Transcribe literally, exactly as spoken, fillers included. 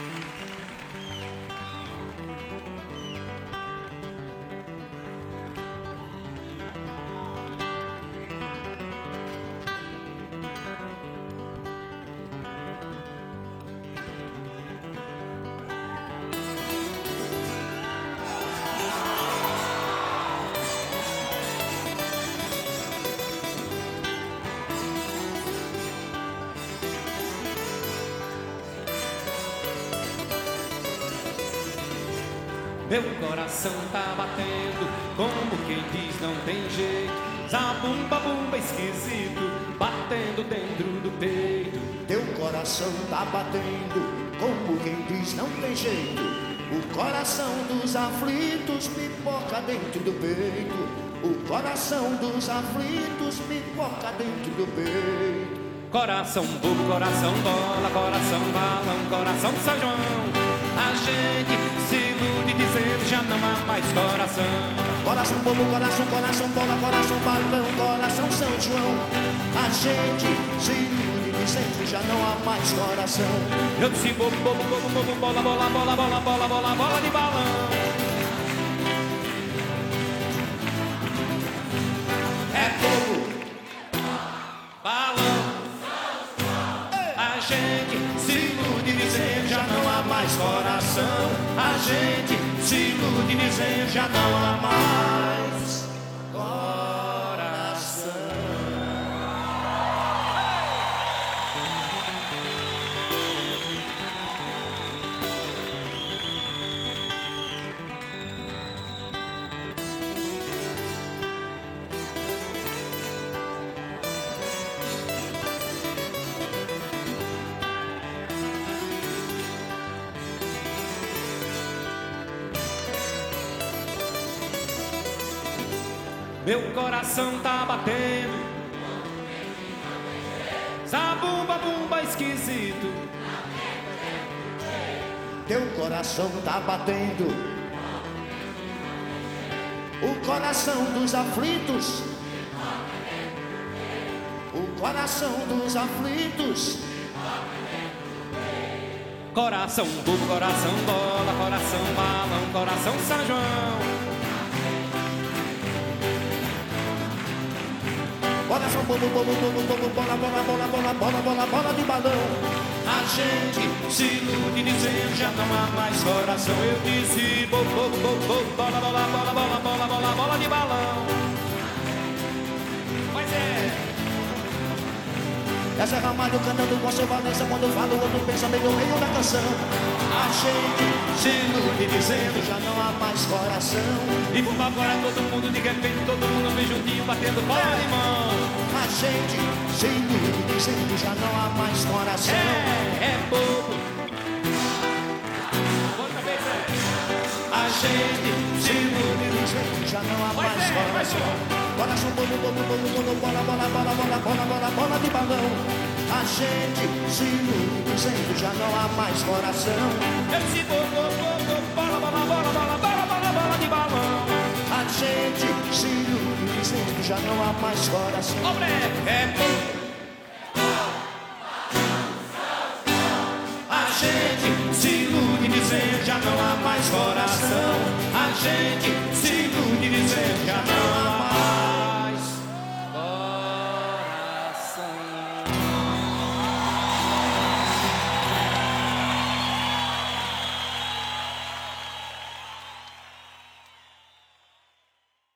Meu coração tá batendo, como quem diz não tem jeito. Zabumba, bumba esquisito, batendo dentro do peito. Teu coração tá batendo, como quem diz não tem jeito. O coração dos aflitos pipoca dentro do peito. O coração dos aflitos pipoca dentro do peito. Coração bobo, coração bola, coração balão, coração São João. A gente se ilude dizendo já não há mais coração. Coração bobo, coração, coração bola, coração balão, coração São João. A gente se ilude dizendo já não há mais coração. Eu disse bobo, bobo, bobo, bobo, bola, bola, bola, bola, bola, bola, bola de balão. É bobo, balão. A gente se ilude dizendo já não há mais coração. A gente se ilude dizendo já não há mais coração. Meu coração tá batendo, zabumba, bumba esquisito. teu coração tá batendo. O coração dos aflitos, o coração dos aflitos. Coração bobo, coração bola, coração balão, coração São João. Coração bobo, bobo, bobo, bobo, bola, bola, bola, bola, bola, bola, bola de balão. A gente se ilude dizendo já não há mais coração. Eu disse bobo, bobo, bobo, bobo, bola, bola, bola, bola, bola, bola, bola de balão. Mas é. Essa é Ramalho cantando com seu Valença. Quando fala o outro pensa meio no meio da canção. A gente se ilude dizendo já não há mais coração. E por agora todo mundo de repente, todo mundo vem juntinho batendo bola de mão. A gente se ilude dizendo já não há mais coração. É, é bobo. Outra vez é. A gente se ilude dizendo já não há mais coração. Coração bobo, bobo, bobo, bobo, bola, bola, bola, bola, bola, bola, bola de balão. A gente se ilude dizendo já não há mais coração. Esse bobo, bobo, bola, bola, bola, bola, bola, bola, bola de balão. A gente se ilude dizendo já não há mais coração. Obre, é bobo. A gente se ilude dizendo já não há mais coração. A gente